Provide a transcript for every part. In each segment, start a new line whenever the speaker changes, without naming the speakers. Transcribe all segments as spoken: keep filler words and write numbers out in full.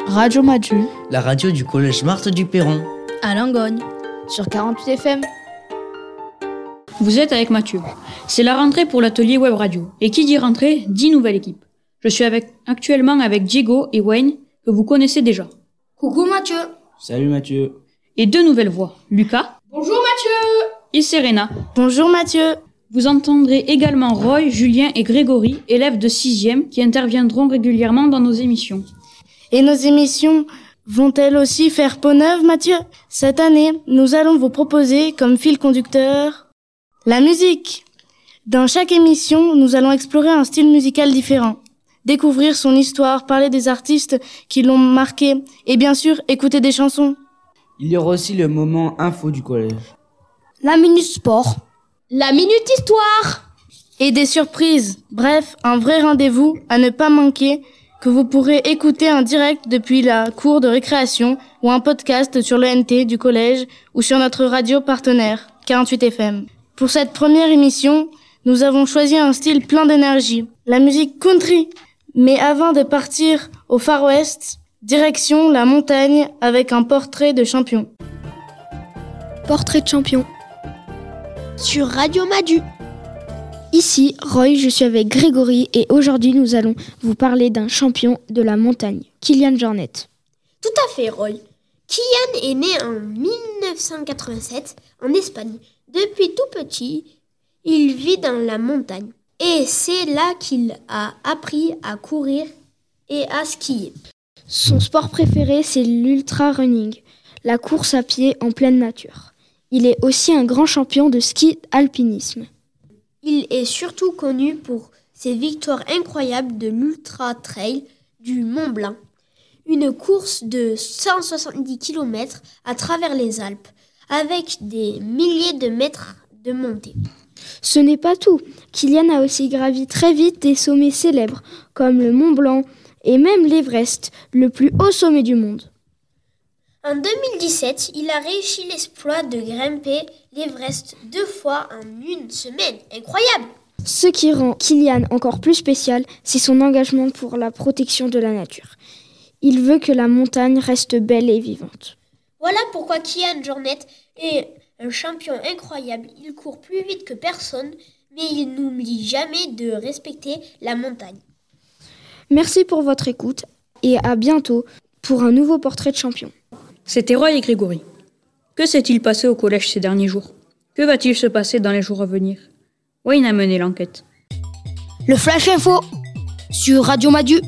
Radio Madu,
la radio du collège Marthe du Perron,
à Langogne,
sur quarante-huit F M.
Vous êtes avec Mathieu. C'est la rentrée pour l'atelier web radio. Et qui dit rentrée, dit nouvelle équipe. Je suis avec, actuellement avec Diego et Wayne, que vous connaissez déjà.
Coucou Mathieu.
Salut Mathieu.
Et deux nouvelles voix, Lucas.
Bonjour Mathieu.
Et Serena.
Bonjour Mathieu.
Vous entendrez également Roy, Julien et Grégory, élèves de sixième, qui interviendront régulièrement dans nos émissions.
Et nos émissions vont-elles aussi faire peau neuve, Mathieu ? Cette année, nous allons vous proposer comme fil conducteur la musique. Dans chaque émission, nous allons explorer un style musical différent, découvrir son histoire, parler des artistes qui l'ont marqué et bien sûr écouter des chansons.
Il y aura aussi le moment info du collège.
La minute sport. La minute histoire.
Et des surprises. Bref, un vrai rendez-vous à ne pas manquer que vous pourrez écouter en direct depuis la cour de récréation ou un podcast sur le N T du collège ou sur notre radio partenaire, quarante-huit F M. Pour cette première émission, nous avons choisi un style plein d'énergie, la musique country. Mais avant de partir au Far West, direction la montagne avec un portrait de champion.
Portrait de champion.
Sur Radio Madu.
Ici, Roy, je suis avec Grégory et aujourd'hui nous allons vous parler d'un champion de la montagne, Kilian Jornet.
Tout à fait, Roy. Kilian est né en dix-neuf cent quatre-vingt-sept en Espagne. Depuis tout petit, il vit dans la montagne et c'est là qu'il a appris à courir et à skier.
Son sport préféré, c'est l'ultra-running, la course à pied en pleine nature. Il est aussi un grand champion de ski alpinisme.
Il est surtout connu pour ses victoires incroyables de l'Ultra Trail du Mont Blanc, une course de cent soixante-dix kilomètres à travers les Alpes, avec des milliers de mètres de montée.
Ce n'est pas tout. Kilian a aussi gravi très vite des sommets célèbres, comme le Mont Blanc et même l'Everest, le plus haut sommet du monde.
En deux mille dix-sept, il a réussi l'exploit de grimper l'Everest deux fois en une semaine. Incroyable!
Ce qui rend Kilian encore plus spécial, c'est son engagement pour la protection de la nature. Il veut que la montagne reste belle et vivante.
Voilà pourquoi Kilian Jornet est un champion incroyable. Il court plus vite que personne, mais il n'oublie jamais de respecter la montagne.
Merci pour votre écoute et à bientôt pour un nouveau portrait de champion.
C'était Roy et Grégory. Que s'est-il passé au collège ces derniers jours ? Que va-t-il se passer dans les jours à venir ? Wayne a mené l'enquête.
Le Flash Info sur Radio Madu.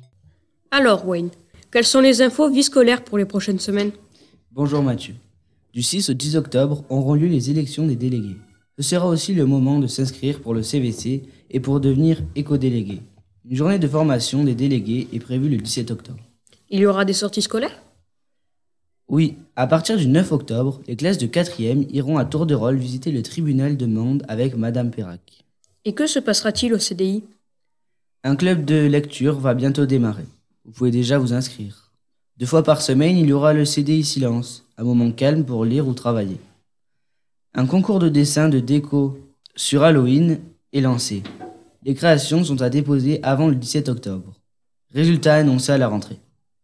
Alors Wayne, quelles sont les infos vie scolaires pour les prochaines semaines ?
Bonjour Mathieu. Du six au dix octobre auront lieu les élections des délégués. Ce sera aussi le moment de s'inscrire pour le C V C et pour devenir éco-délégué. Une journée de formation des délégués est prévue le dix-sept octobre.
Il y aura des sorties scolaires ?
Oui, à partir du neuf octobre, les classes de quatrième iront à tour de rôle visiter le tribunal de Mende avec Madame Perrac.
Et que se passera-t-il au C D I ?
Un club de lecture va bientôt démarrer. Vous pouvez déjà vous inscrire. Deux fois par semaine, il y aura le C D I Silence, un moment calme pour lire ou travailler. Un concours de dessin de déco sur Halloween est lancé. Les créations sont à déposer avant le dix-sept octobre. Résultats annoncés à la rentrée.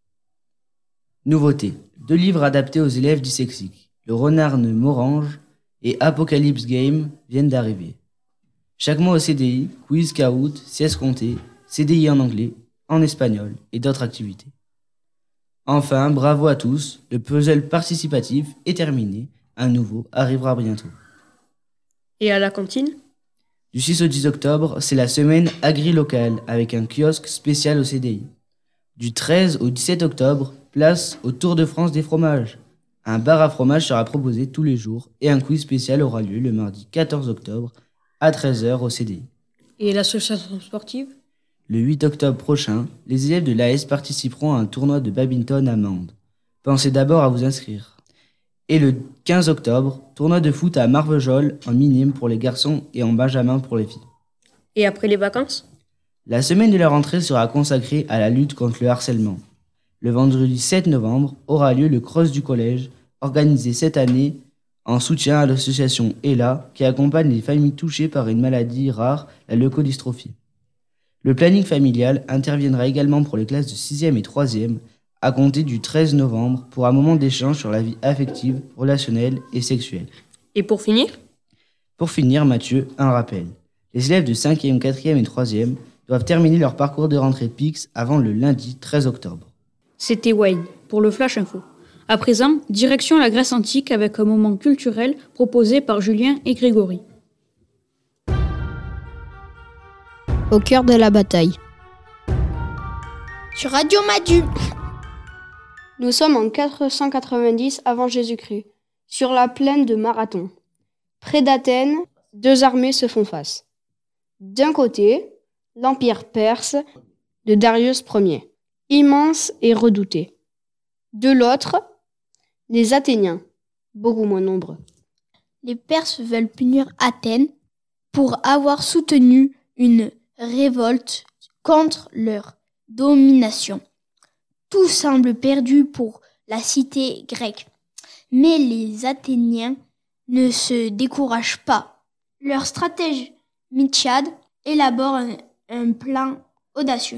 Nouveautés. Deux livres adaptés aux élèves dyslexiques, Le Renard ne Morange et Apocalypse Game viennent d'arriver. Chaque mois au C D I, quiz caout, sieste comptée, C D I en anglais, en espagnol et d'autres activités. Enfin, bravo à tous, le puzzle participatif est terminé, un nouveau arrivera bientôt.
Et à la cantine ?
Du six au dix octobre, c'est la semaine agri-locale avec un kiosque spécial au C D I. Du treize au dix-sept octobre, place au Tour de France des fromages. Un bar à fromage sera proposé tous les jours et un quiz spécial aura lieu le mardi quatorze octobre à treize heures au C D I.
Et l'association sportive ?
Le huit octobre prochain, les élèves de l'A S participeront à un tournoi de badminton à Mende. Pensez d'abord à vous inscrire. Et le quinze octobre, tournoi de foot à Marvejols en minime pour les garçons et en benjamin pour les filles.
Et après les vacances ?
La semaine de la rentrée sera consacrée à la lutte contre le harcèlement. Le vendredi sept novembre aura lieu le Cross du collège, organisé cette année en soutien à l'association E L A qui accompagne les familles touchées par une maladie rare, la leucodystrophie. Le planning familial interviendra également pour les classes de sixième et troisième à compter du treize novembre pour un moment d'échange sur la vie affective, relationnelle et sexuelle.
Et pour finir ?
Pour finir, Mathieu, un rappel. Les élèves de cinquième, quatrième et troisième doivent terminer leur parcours de rentrée P I X avant le lundi treize octobre.
C'était Wayne pour le Flash Info. À présent, direction la Grèce antique avec un moment culturel proposé par Julien et Grégory.
Au cœur de la bataille.
Sur Radio Madu.
Nous sommes en quatre cent quatre-vingt-dix avant Jésus-Christ, sur la plaine de Marathon. Près d'Athènes, deux armées se font face. D'un côté, l'empire perse de Darius Ier, immense et redouté. De l'autre, les Athéniens, beaucoup moins nombreux.
Les Perses veulent punir Athènes pour avoir soutenu une révolte contre leur domination. Tout semble perdu pour la cité grecque. Mais les Athéniens ne se découragent pas. Leur stratège Miltiade élabore un, un plan audacieux.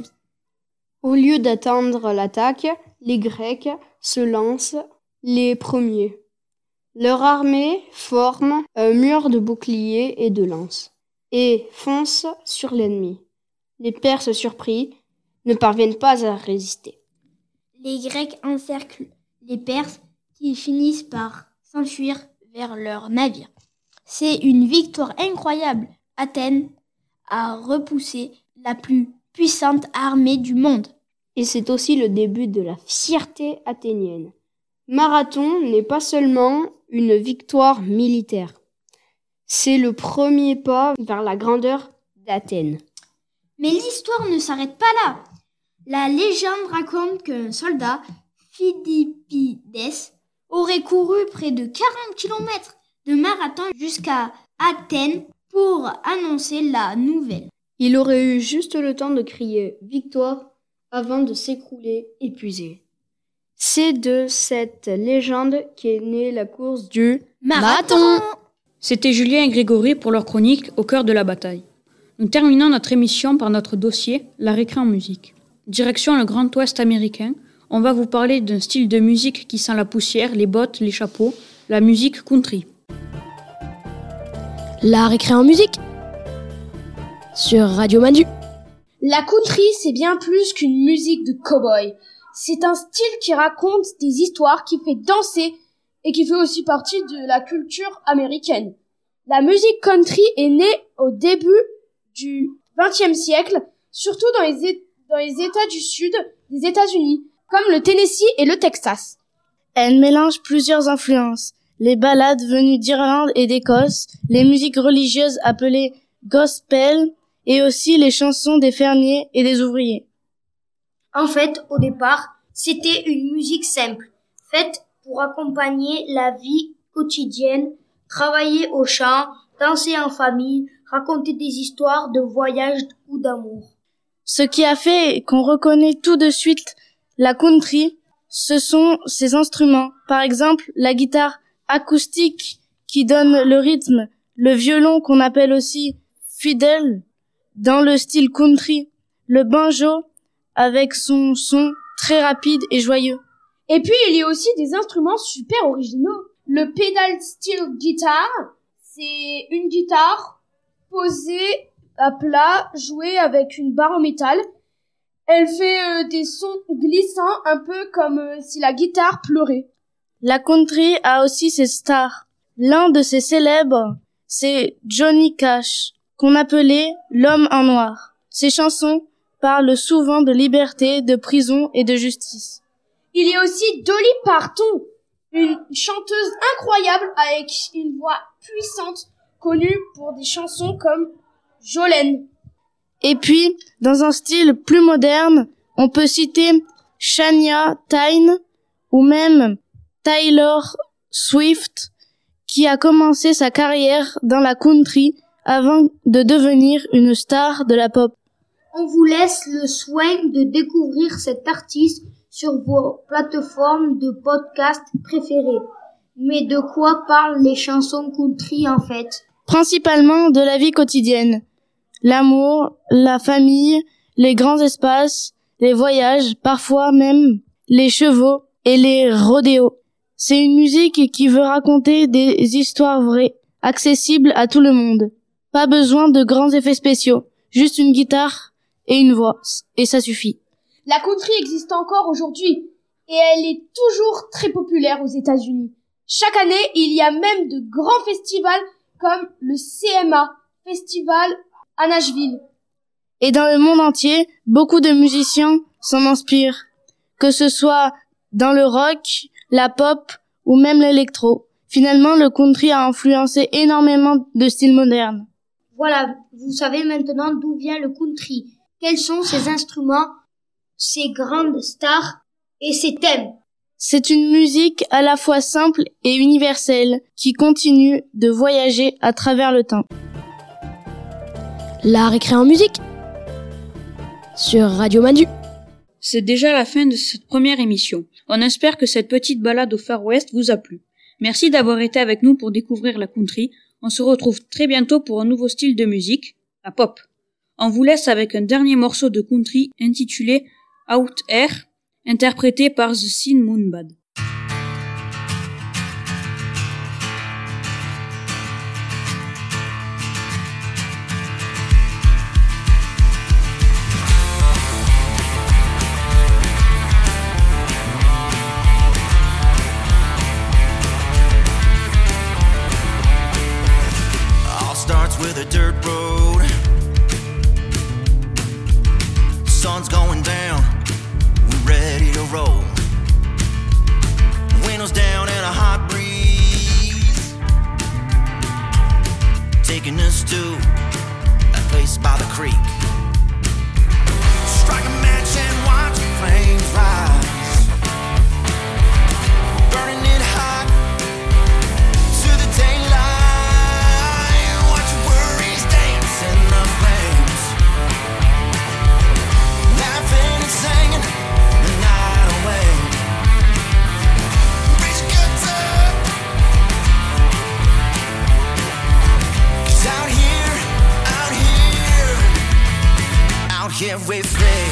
Au lieu d'attendre l'attaque, les Grecs se lancent les premiers. Leur armée forme un mur de boucliers et de lances et fonce sur l'ennemi. Les Perses surpris ne parviennent pas à résister.
Les Grecs encerclent les Perses qui finissent par s'enfuir vers leurs navires. C'est une victoire incroyable. Athènes a repoussé la plus puissante armée du monde.
Et c'est aussi le début de la fierté athénienne. Marathon n'est pas seulement une victoire militaire. C'est le premier pas vers la grandeur d'Athènes.
Mais l'histoire ne s'arrête pas là. La légende raconte qu'un soldat, Phidippides, aurait couru près de quarante kilomètres de Marathon jusqu'à Athènes pour annoncer la nouvelle.
Il aurait eu juste le temps de crier « Victoire !» avant de s'écrouler épuisé. C'est de cette légende qu'est née la course du
Marathon.
C'était Julien et Grégory pour leur chronique Au cœur de la bataille. Nous terminons notre émission par notre dossier La récré en musique. Direction le Grand Ouest américain, on va vous parler d'un style de musique qui sent la poussière, les bottes, les chapeaux, la musique country.
La récré en musique sur Radio Madu.
La country, c'est bien plus qu'une musique de cow-boy. C'est un style qui raconte des histoires, qui fait danser et qui fait aussi partie de la culture américaine. La musique country est née au début du vingtième siècle, surtout dans les, dans les États du Sud des États-Unis, comme le Tennessee et le Texas.
Elle mélange plusieurs influences, les ballades venues d'Irlande et d'Écosse, les musiques religieuses appelées gospel et aussi les chansons des fermiers et des ouvriers.
En fait, au départ, c'était une musique simple, faite pour accompagner la vie quotidienne, travailler au champ, danser en famille, raconter des histoires de voyage ou d'amour.
Ce qui a fait qu'on reconnaît tout de suite la country, ce sont ses instruments. Par exemple, la guitare acoustique qui donne le rythme, le violon qu'on appelle aussi fiddle dans le style country, le banjo avec son son très rapide et joyeux.
Et puis, il y a aussi des instruments super originaux. Le pedal steel guitar, c'est une guitare posée à plat, jouée avec une barre en métal. Elle fait euh, des sons glissants, un peu comme euh, si la guitare pleurait.
La country a aussi ses stars. L'un de ses célèbres, c'est Johnny Cash, qu'on appelait l'homme en noir. Ses chansons parlent souvent de liberté, de prison et de justice.
Il y a aussi Dolly Parton, une chanteuse incroyable avec une voix puissante, connue pour des chansons comme Jolene.
Et puis, dans un style plus moderne, on peut citer Shania Twain ou même Taylor Swift, qui a commencé sa carrière dans la country avant de devenir une star de la pop.
On vous laisse le soin de découvrir cet artiste sur vos plateformes de podcast préférées. Mais de quoi parlent les chansons country en fait ?
Principalement de la vie quotidienne. L'amour, la famille, les grands espaces, les voyages, parfois même les chevaux et les rodéos. C'est une musique qui veut raconter des histoires vraies, accessibles à tout le monde. Pas besoin de grands effets spéciaux, juste une guitare et une voix, et ça suffit.
La country existe encore aujourd'hui et elle est toujours très populaire aux États-Unis. Chaque année, il y a même de grands festivals comme le C M A Festival à Nashville.
Et dans le monde entier, beaucoup de musiciens s'en inspirent, que ce soit dans le rock, la pop ou même l'électro. Finalement, le country a influencé énormément de styles modernes.
Voilà, vous savez maintenant d'où vient le country. Quels sont ses instruments, ses grandes stars et ses thèmes.
C'est une musique à la fois simple et universelle qui continue de voyager à travers le temps.
La récré en musique sur Radio Manu.
C'est déjà la fin de cette première émission. On espère que cette petite balade au Far West vous a plu. Merci d'avoir été avec nous pour découvrir la country. On se retrouve très bientôt pour un nouveau style de musique, la pop. On vous laisse avec un dernier morceau de country intitulé Out Air, interprété par The Sin Moon Band.
Starts with a dirt road. Sun's going down, we're ready to roll. Windows down and a hot breeze, taking us to a place by the creek. Strike a match and watch the flames rise, burning it hot to the daylight. Here we play.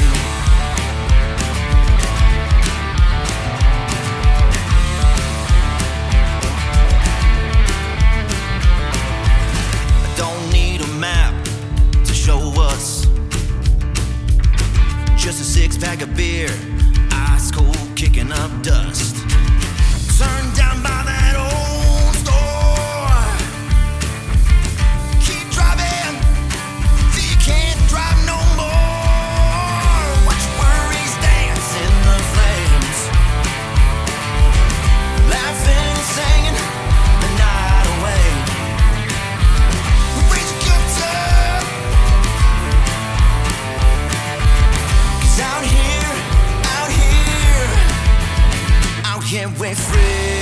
I don't need a map to show us, just a six pack of beer, ice cold kicking up dust. Turned down by that old store. Keep driving till you can't drive no more. Can't wait free.